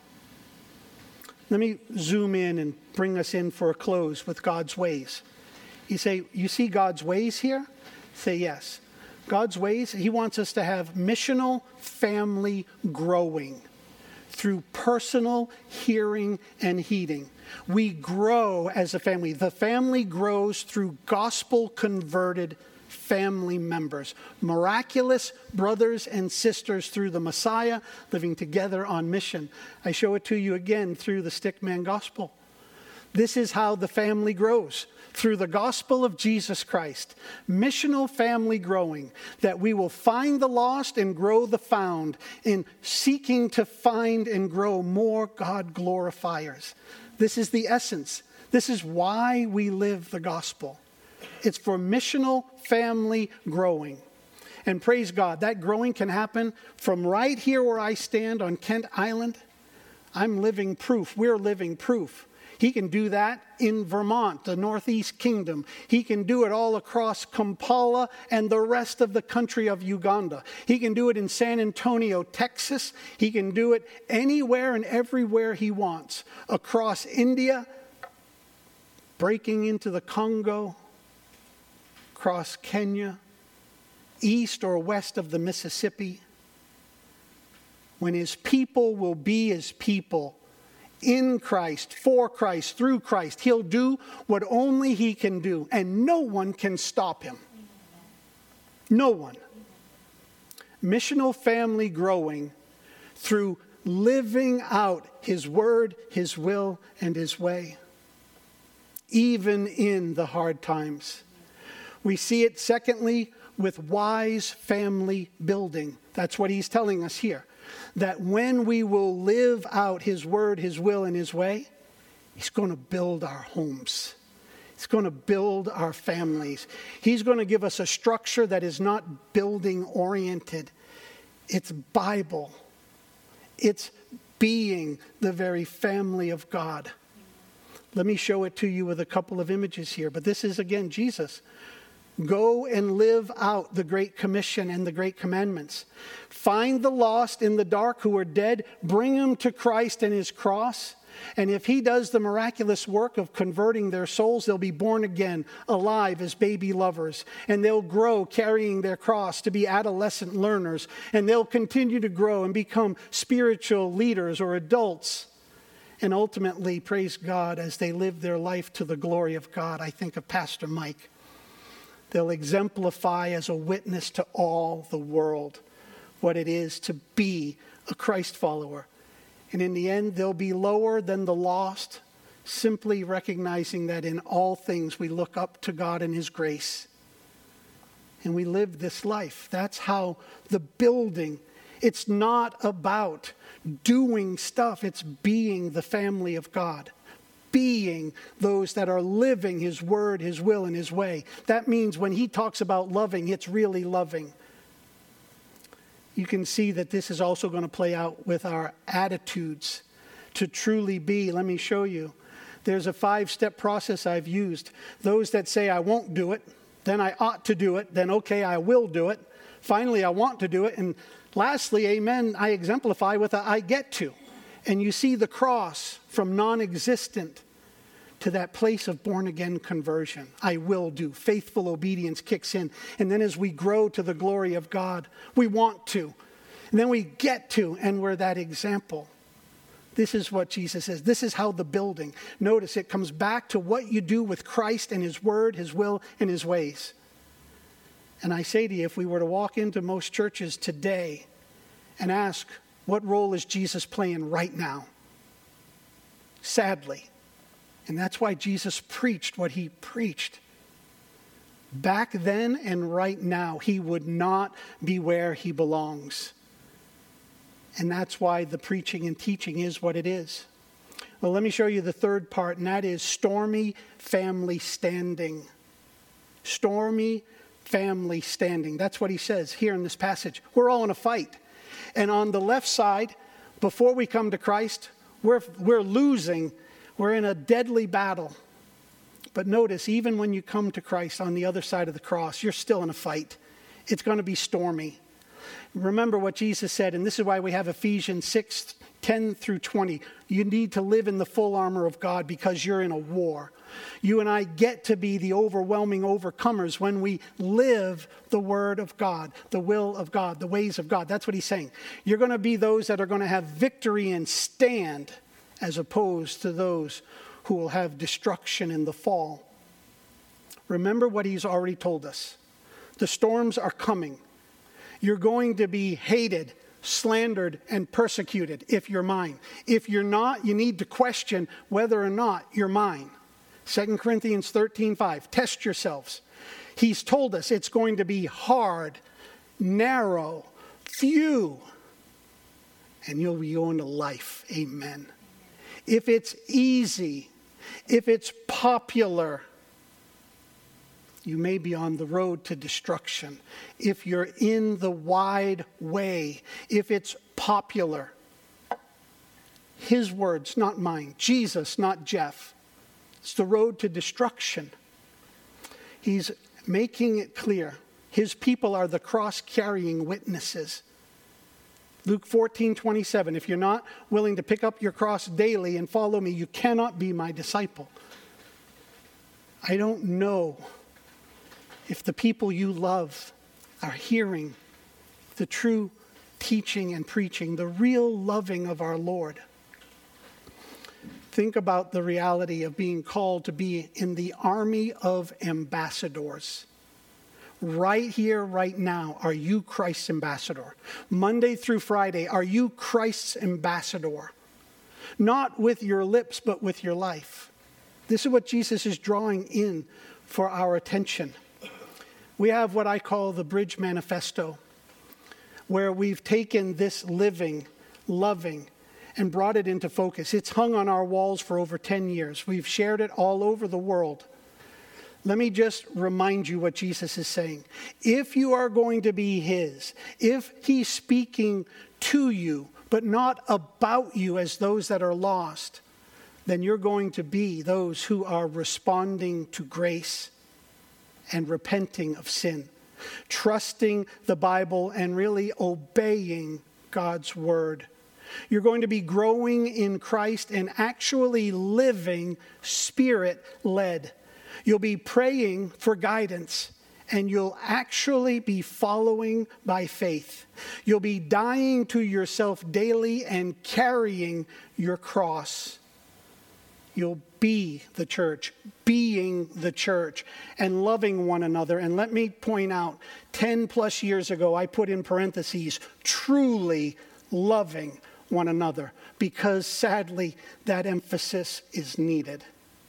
Let me zoom in and bring us in for a close with God's ways. You say, you see God's ways here? Say yes. God's ways, he wants us to have missional family growing through personal hearing and heeding. We grow as a family. The family grows through gospel-converted family members, miraculous brothers and sisters through the Messiah, living together on mission. I show it to you again through the Stickman Gospel. This is how the family grows, through the gospel of Jesus Christ. Missional family growing, that we will find the lost and grow the found in seeking to find and grow more God glorifiers. This is the essence. This is why we live the gospel. It's for missional family growing. And praise God, that growing can happen from right here where I stand on Kent Island. I'm living proof. We're living proof. He can do that in Vermont, the Northeast Kingdom. He can do it all across Kampala and the rest of the country of Uganda. He can do it in San Antonio, Texas. He can do it anywhere and everywhere he wants. Across India, breaking into the Congo, across Kenya, east or west of the Mississippi. When his people will be his people, in Christ, for Christ, through Christ, he'll do what only he can do, and no one can stop him. No one. Missional family growing through living out his word, his will, and his way, even in the hard times. We see it, secondly, with wise family building. That's what he's telling us here. That when we will live out his word, his will, and his way, he's going to build our homes. He's going to build our families. He's going to give us a structure that is not building oriented. It's Bible. It's being the very family of God. Let me show it to you with a couple of images here. But this is, again, Jesus. Go and live out the Great Commission and the Great Commandments. Find the lost in the dark who are dead. Bring them to Christ and his cross. And if he does the miraculous work of converting their souls, they'll be born again, alive as baby lovers. And they'll grow carrying their cross to be adolescent learners. And they'll continue to grow and become spiritual leaders or adults. And ultimately, praise God, as they live their life to the glory of God. I think of Pastor Mike. They'll exemplify as a witness to all the world what it is to be a Christ follower. And in the end, they'll be lower than the lost, simply recognizing that in all things we look up to God and his grace. And we live this life. That's how the building, it's not about doing stuff. It's being the family of God. Being those that are living his word, his will, and his way. That means when he talks about loving, it's really loving. You can see that this is also going to play out with our attitudes to truly be. Let me show you. There's a five-step process I've used. Those that say, I won't do it, then I ought to do it, then okay, I will do it. Finally, I want to do it. And lastly, amen, I exemplify with a I get to. And you see the cross from non-existent to that place of born-again conversion. I will do. Faithful obedience kicks in. And then as we grow to the glory of God, we want to. And then we get to, and we're that example. This is what Jesus says. This is how the building. Notice it comes back to what you do with Christ and his word, his will, and his ways. And I say to you, if we were to walk into most churches today and ask, what role is Jesus playing right now? sadly. And that's why Jesus preached what he preached. Back then and right now, he would not be where he belongs. And that's why the preaching and teaching is what it is. Well, let me show you the third part, and that is stormy family standing. Stormy family standing. That's what he says here in this passage. We're all in a fight. And on the left side, before we come to Christ, we're, we're losing. We're in a deadly battle. But notice, even when you come to Christ on the other side of the cross, you're still in a fight. It's going to be stormy. Remember what Jesus said, and this is why we have Ephesians six, ten through twenty. You need to live in the full armor of God because you're in a war. You and I get to be the overwhelming overcomers when we live the word of God, the will of God, the ways of God. That's what he's saying. You're going to be those that are going to have victory and stand as opposed to those who will have destruction in the fall. Remember what he's already told us. The storms are coming. You're going to be hated, slandered, and persecuted if you're mine. If you're not, you need to question whether or not you're mine. Second Corinthians thirteen five, test yourselves. He's told us it's going to be hard, narrow, few, and you'll be going to life. Amen. If it's easy, if it's popular, you may be on the road to destruction. If you're in the wide way, if it's popular, his words, not mine. Jesus, not Jeff. It's the road to destruction. He's making it clear. His people are the cross-carrying witnesses. Luke fourteen twenty-seven, if you're not willing to pick up your cross daily and follow me, you cannot be my disciple. I don't know if the people you love are hearing the true teaching and preaching, the real loving of our Lord. Think about the reality of being called to be in the army of ambassadors. Right here, right now, are you Christ's ambassador? Monday through Friday, are you Christ's ambassador? Not with your lips, but with your life. This is what Jesus is drawing in for our attention. We have what I call the Bridge Manifesto, where we've taken this living, loving, and brought it into focus. It's hung on our walls for over ten years. We've shared it all over the world. Let me just remind you what Jesus is saying. If you are going to be his, if he's speaking to you, but not about you as those that are lost, then you're going to be those who are responding to grace and repenting of sin, trusting the Bible and really obeying God's word. You're going to be growing in Christ and actually living Spirit-led. You'll be praying for guidance, and you'll actually be following by faith. You'll be dying to yourself daily and carrying your cross. You'll be the church, being the church, and loving one another. And let me point out, ten plus years ago, I put in parentheses, truly loving one another, because sadly, that emphasis is needed.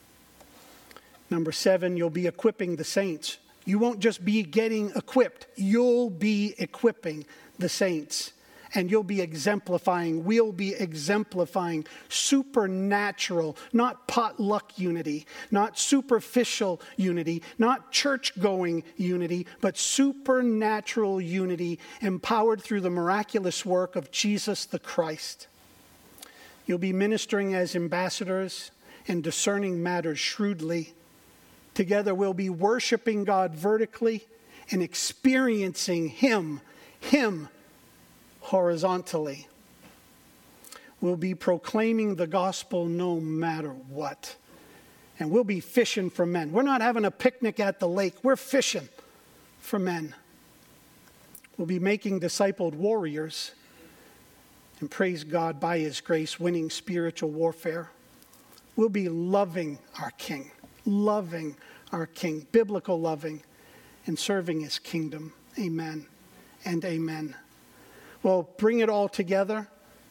Number seven, you'll be equipping the saints. You won't just be getting equipped. You'll be equipping the saints. And you'll be exemplifying, we'll be exemplifying supernatural, not potluck unity, not superficial unity, not church-going unity, but supernatural unity empowered through the miraculous work of Jesus the Christ. You'll be ministering as ambassadors and discerning matters shrewdly. Together we'll be worshiping God vertically and experiencing Him, Him horizontally. We'll be proclaiming the gospel no matter what. And we'll be fishing for men. We're not having a picnic at the lake. We're fishing for men. We'll be making discipled warriors and praise God by His grace, winning spiritual warfare. We'll be loving our King, loving our King, biblical loving, and serving His kingdom. Amen and amen. Well, bring it all together.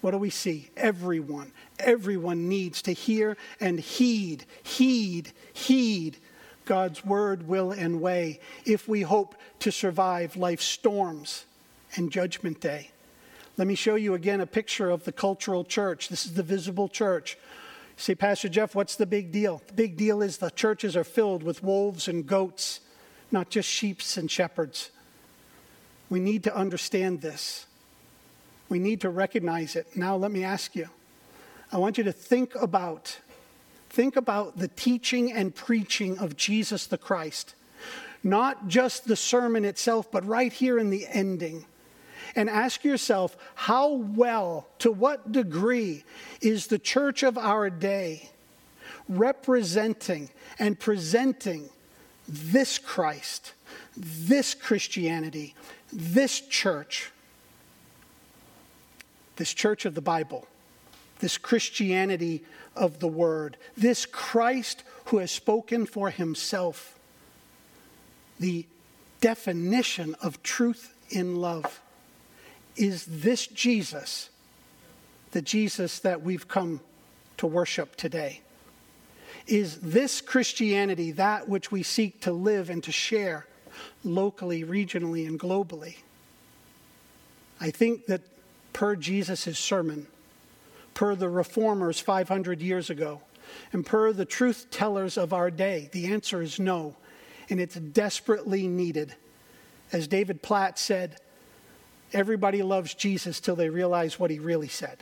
What do we see? Everyone, everyone needs to hear and heed, heed, heed God's word, will, and way if we hope to survive life's storms and judgment day. Let me show you again a picture of the cultural church. This is the visible church. You say, Pastor Jeff, what's the big deal? The big deal is the churches are filled with wolves and goats, not just sheep and shepherds. We need to understand this. We need to recognize it. Now let me ask you. I want you to think about, think about the teaching and preaching of Jesus the Christ. Not just the sermon itself, but right here in the ending. And ask yourself, how well, to what degree is the church of our day representing and presenting this Christ, this Christianity, this church, this church of the Bible, this Christianity of the Word, this Christ who has spoken for himself, the definition of truth in love. Is this Jesus the Jesus that we've come to worship today? Is this Christianity that which we seek to live and to share locally, regionally, and globally? I think that per Jesus' sermon, per the reformers five hundred years ago, and per the truth tellers of our day, the answer is no, and it's desperately needed. As David Platt said, everybody loves Jesus till they realize what he really said.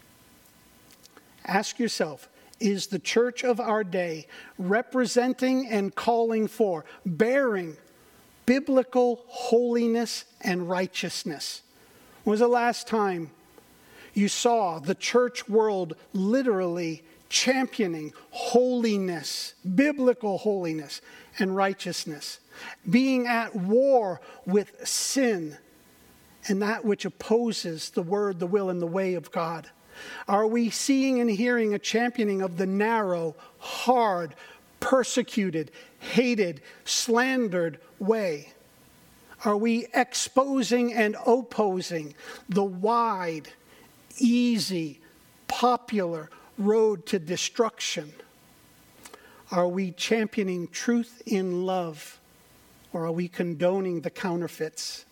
Ask yourself, is the church of our day representing and calling for, bearing biblical holiness and righteousness? When was the last time you saw the church world literally championing holiness, biblical holiness and righteousness, being at war with sin and that which opposes the word, the will, and the way of God? Are we seeing and hearing a championing of the narrow, hard, persecuted, hated, slandered way? Are we exposing and opposing the wide, easy, popular road to destruction? Are we championing truth in love, or are we condoning the counterfeits?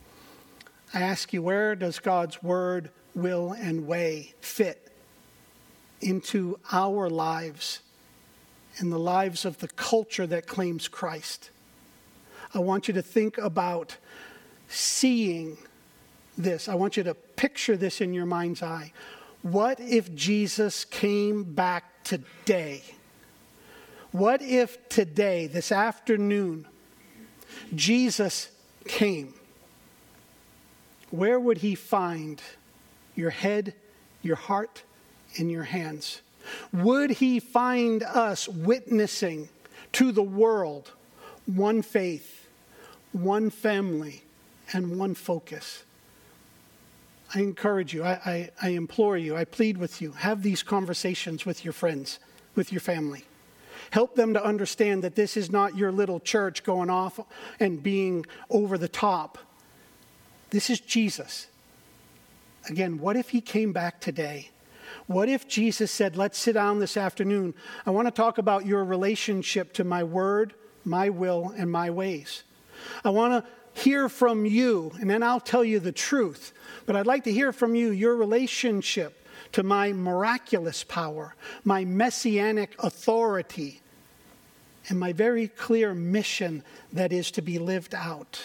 I ask you, where does God's word, will, and way fit into our lives and the lives of the culture that claims Christ? I want you to think about seeing this. I want you to picture this in your mind's eye. What if Jesus came back today? What if today, this afternoon, Jesus came? Where would he find your head, your heart, and your hands? Would he find us witnessing to the world one faith, one family, and one focus? I encourage you, I, I, I implore you, I plead with you, have these conversations with your friends, with your family. Help them to understand that this is not your little church going off and being over the top. This is Jesus. Again, what if he came back today? What if Jesus said, let's sit down this afternoon. I want to talk about your relationship to my word, my will, and my ways. I want to hear from you, and then I'll tell you the truth. But I'd like to hear from you, your relationship to my miraculous power, my messianic authority, and my very clear mission that is to be lived out.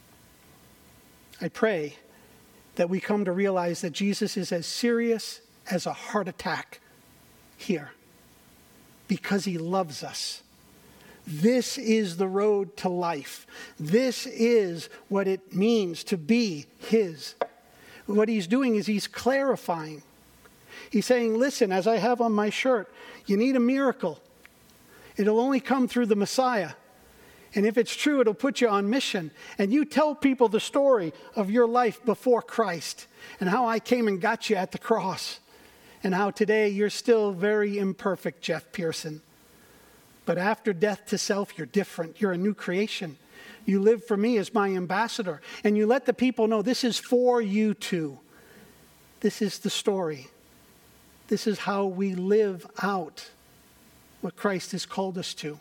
I pray that we come to realize that Jesus is as serious as a heart attack here because he loves us. This is the road to life. This is what it means to be his. What he's doing is he's clarifying. He's saying, listen, as I have on my shirt, you need a miracle. It'll only come through the Messiah. And if it's true, it'll put you on mission. And you tell people the story of your life before Christ and how I came and got you at the cross and how today you're still very imperfect, Jeff Pearson. But after death to self, you're different. You're a new creation. You live for me as my ambassador. And you let the people know this is for you too. This is the story. This is how we live out what Christ has called us to.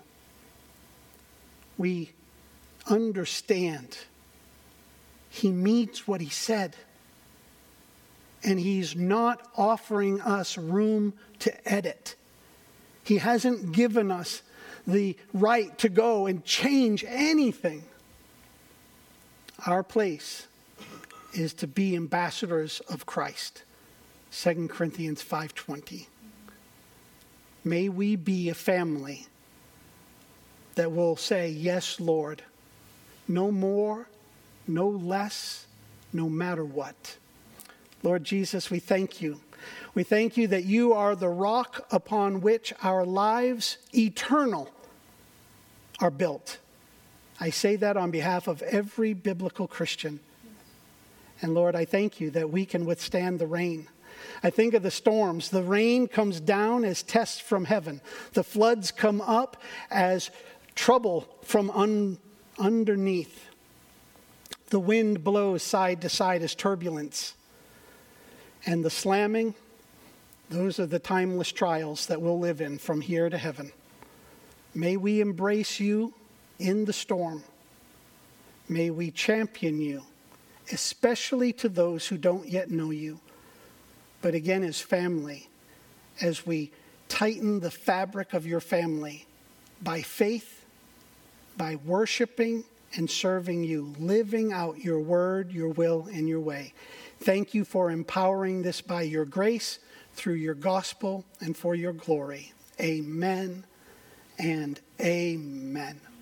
We understand he means what he said. And he's not offering us room to edit. He hasn't given us the right to go and change anything. Our place is to be ambassadors of Christ. Second Corinthians five twenty. May we be a family that will say, yes, Lord, no more, no less, no matter what. Lord Jesus, we thank you. We thank you that you are the rock upon which our lives eternal are built. I say that on behalf of every biblical Christian. And Lord, I thank you that we can withstand the rain. I think of the storms. The rain comes down as tests from heaven. The floods come up as trouble from un- underneath. The wind blows side to side as turbulence. And the slamming, those are the timeless trials that we'll live in from here to heaven. May we embrace you in the storm. May we champion you, especially to those who don't yet know you. But again, as family, as we tighten the fabric of your family by faith, by worshiping and serving you, living out your word, your will, and your way. Thank you for empowering this by your grace, through your gospel, and for your glory. Amen and amen.